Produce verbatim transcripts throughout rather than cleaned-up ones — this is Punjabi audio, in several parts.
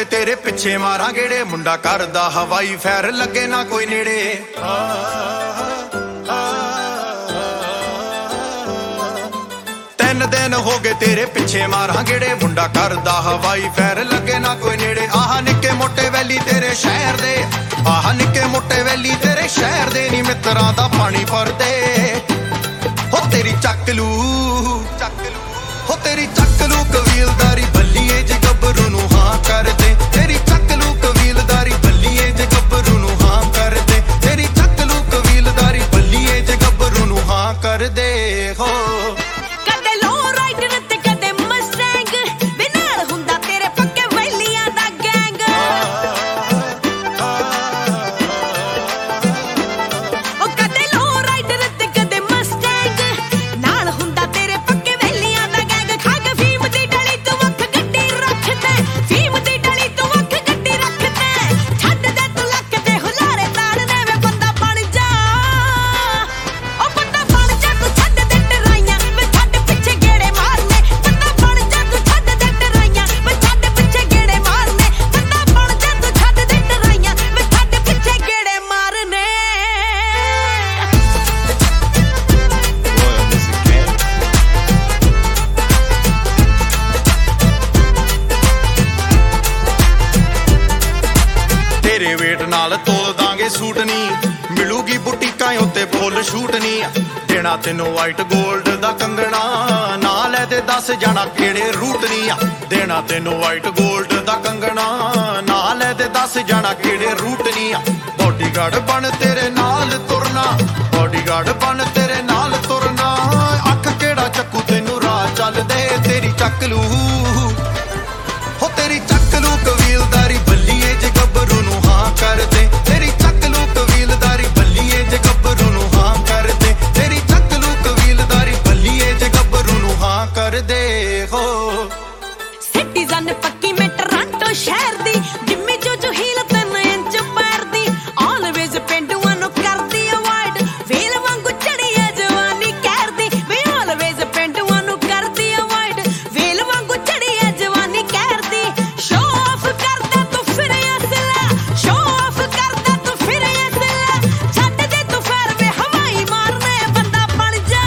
ਗਏ ਤੇਰੇ ਪਿੱਛੇ ਮਾਰਾਂ ਗੇੜੇ, ਮੁੰਡਾ ਕਰਦਾ ਹਵਾਈ ਫੈਰ ਲੱਗੇ ਨਾ ਕੋਈ ਨੇੜੇ। ਤਿੰਨ ਦਿਨ ਹੋ ਗਏ ਤੇਰੇ ਪਿੱਛੇ ਮਾਰਾਂ ਗੇੜੇ, ਮੁੰਡਾ ਕਰਦਾ ਹਵਾਈ ਫੈਰ ਲੱਗੇ ਨਾ ਕੋਈ ਨੇੜੇ। ਆਹ ਨਿੱਕੇ ਮੋਟੇ ਵੈਲੀ ਤੇਰੇ ਸ਼ਹਿਰ ਦੇ, ਆਹ ਨਿੱਕੇ ਮੋਟੇ ਵੈਲੀ ਤੇਰੇ ਸ਼ਹਿਰ ਦੇ ਨੀ ਮਿੱਤਰਾਂ ਦਾ ਪਾਣੀ ਭਰਦੇ। ਹੋ ਤੇਰੀ ਚੱਕ ਲੂ ਚੱਕ ਲੂ ਹੋ ਤੇਰੀ ਚੱਕ ਲੂ ਕਬੀਲਦਾਰੀ ਬੱਲੀਏ ਜੇ ਗੱਭਰੂ ਨੂੰ ਹਾਂ ਕਰਦੇ। ਤੇਰੀ ਚੱਕ ਲੂ ਕਬੀਲਦਾਰੀ ਬੱਲੀਏ ਜੇ ਗੱਭਰੂ ਨੂੰ ਹਾਂ ਕਰਦੇ। ਤੇਰੀ ਚੱਕ ਲੂ ਕਬੀਲਦਾਰੀ ਬੱਲੀਏ ਜੇ ਗੱਭਰੂ ਨੂੰ ਹਾਂ ਕਰਦੇ। ਹੋ ਤੇਰੇ ਵੇਟ ਨਾਲ ਤੋਲ ਦਾਂਗੇ ਸੂਟ ਨੀ, ਮਿਲੂਗੀ ਬੁਟੀਕਾਂ ਉੱਤੇ ਫੁੱਲ ਸ਼ੂਟ ਨੀ। ਦੇਣਾ ਤੈਨੂੰ ਵਾਈਟ ਗੋਲਡ ਦਾ ਕੰਗਣਾ, ਨਾ ਲੈ ਤੇ ਦੱਸ ਜਾਣਾ ਕਿਹੜੇ ਰੂਟ ਨੀ ਆ। ਦੇਣਾ ਤੈਨੂੰ ਵਾਈਟ ਗੋਲਡ ਦਾ ਕੰਗਣਾ, ਨਾ ਲੈ ਤੇ ਦੱਸ ਜਾਣਾ ਕਿਹੜੇ ਰੂਟ ਨੀ ਆ। ਬੋਡੀਗਾਰਡ ਬਣ ਤੇਰੇ ਨਾਲ ਤੁਰਨਾ, ਬੋਡੀਗਾਰਡ ਬਣ ਤੇਰੇ ਨਾਲ ਤੁਰਨਾ। ਅੱਖ ਕਿਹੜਾ ਚੱਕੂ ਤੈਨੂੰ ਰਾਹ ਚੱਲਦੇ। ਤੇਰੀ ਚੱਕ ਲੂ ਹੋ ਤੇਰੀ ਚੱਕ ਲੂ ਕਬੀਲਦਾਰੀ ਬੱਲੀਏ ਜੇ ਗੱਭਰੂ ਨੂੰ ਹਾਂ ਕਰਦੇ। ਤੇਰੀ ਚੱਕ ਲੂ ਕਬੀਲਦਾਰੀ ਬੱਲੀਏ ਜੇ ਗੱਭਰੂ ਨੂੰ ਹਾਂ ਕਰਦੇ। ਤੇਰੀ ਚੱਕ ਲੂ ਕਬੀਲਦਾਰੀ ਬੱਲੀਏ ਜੇ ਗੱਭਰੂ ਨੂੰ ਹਾਂ ਕਰਦੇ। ਹੋ ਸਿਟੀਜ਼ਨ ਪੱਕੀ ਮੈਂ ਟੋਰਾਂਟੋ ਸ਼ਹਿਰ ਦੀ, ਜਿੰਮੀ ਚੂਚੂ ਹੀਲ ਤਿੰਨ ਇੰਚ ਪੈਰ ਦੀ। ਆਲਵੇਜ਼ ਪਿੰਡੂਆਂ ਨੂੰ ਕਰਦੀ ਅਵਾਇਡ, ਵੇਲ ਵਾਂਗੂ ਚੜੀ ਐ ਜਵਾਨੀ ਕਹਿਰ ਦੀ। ਵੇ ਆਲਵੇਜ਼ ਪਿੰਡੂਆਂ ਨੂੰ ਕਰਦੀ ਅਵਾਇਡ, ਵੇਲ ਵਾਂਗੂ ਚੜੀ ਐ ਜਵਾਨੀ ਕਹਿਰ ਦੀ। ਸ਼ੋ ਆਫ ਕਰਦਾ ਤੂੰ ਫਿਰ ਅਸਲਾ, ਸ਼ੋ ਆਫ ਕਰਦਾ ਤੂੰ ਫਿਰ ਅਸਲਾ। ਛੱਡ ਦੇ ਤੂੰ ਫੈਰ ਵੇ ਹਵਾਈ ਮਾਰਨੇ, ਬੰਦਾ ਬਣ ਜਾ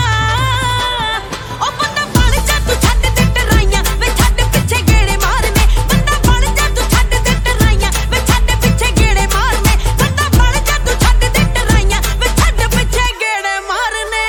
ਉਹ ਬੰਦਾ ਬਣ ਜਾ। ਤੂੰ ਛੱਡ ਦੇ ਟਰਾਈਆਂ ਵੇ ਛੱਡ ਪਿੱਛੇ ਗੇੜੇ ਮਾਰਨੇ, ਬੰਦਾ ਬਣ ਜਾ। ਤੂੰ ਛੱਡ ਦੇ ਟਰਾਈਆਂ ਵੇ ਛੱਡ ਪਿੱਛੇ ਗੇੜੇ ਮਾਰਨੇ, ਬੰਦਾ ਬਣ ਜਾ। ਤੂੰ ਛੱਡ ਦੇ ਟਰਾਈਆਂ ਵੇ ਛੱਡ ਪਿੱਛੇ ਗੇੜੇ ਮਾਰਨੇ।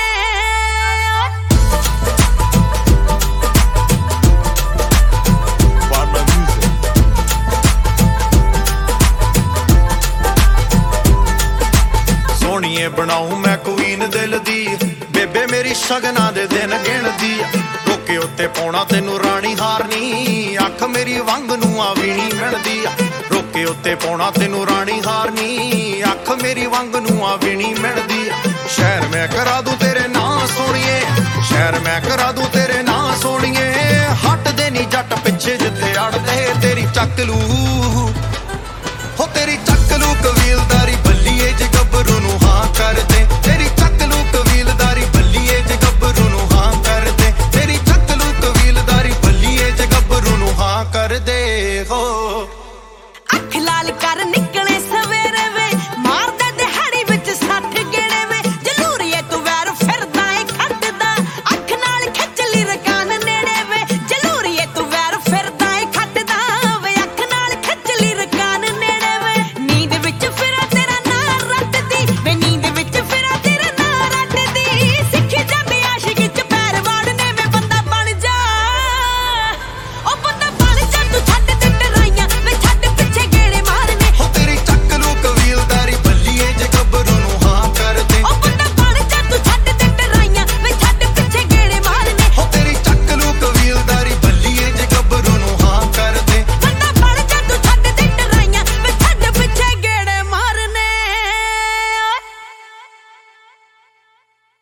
ਸੋਹਣੀਏ ਬਣਾਉ ਮੈਂ ਕੁਈਨ ਦਿਲ ਦੀ, ਬੇਬੇ ਮੇਰੀ ਸ਼ਗਨਾਂ ਦੇ ਦਿਨ ਗਿਣਦੀ। ਟੋਕੇ ਉੱਤੇ ਪਾਉਣਾ ਤੈਨੂੰ ਰਾਣੀ ਹਾਰਨੀ, ਅੱਖ ਮੇਰੀ ਵੰਗ ਨੂੰ ਆ ਵੀਣੀ ਮਿਲਦੀ ਆ। ਰੋਕੇ ਉੱਤੇ ਪਾਉਣਾ ਤੈਨੂੰ ਰਾਣੀ ਹਾਰਨੀ, ਅੱਖ ਮੇਰੀ ਵੰਗ ਨੂੰ ਆ ਵੀਣੀ ਮਿਲਦੀ ਆ। ਸ਼ਹਿਰ ਮੈਂ ਕਰਾ ਦੂੰ ਤੇਰੇ ਨਾਂ ਸੋਹਣੀਏ, ਸ਼ਹਿਰ ਮੈਂ ਕਰਾ ਦੂੰ ਤੇਰੇ ਨਾਂ ਸੋਹਣੀਏ। ਹੱਟਦੇ ਨੀ ਜੱਟ ਪਿੱਛੇ ਜਿੱਥੇ ਅੜਦੇ। ਤੇਰੀ ਚੱਕ ਲੂ ਹੋ ਤੇਰੀ ਚੱਕ ਲੂ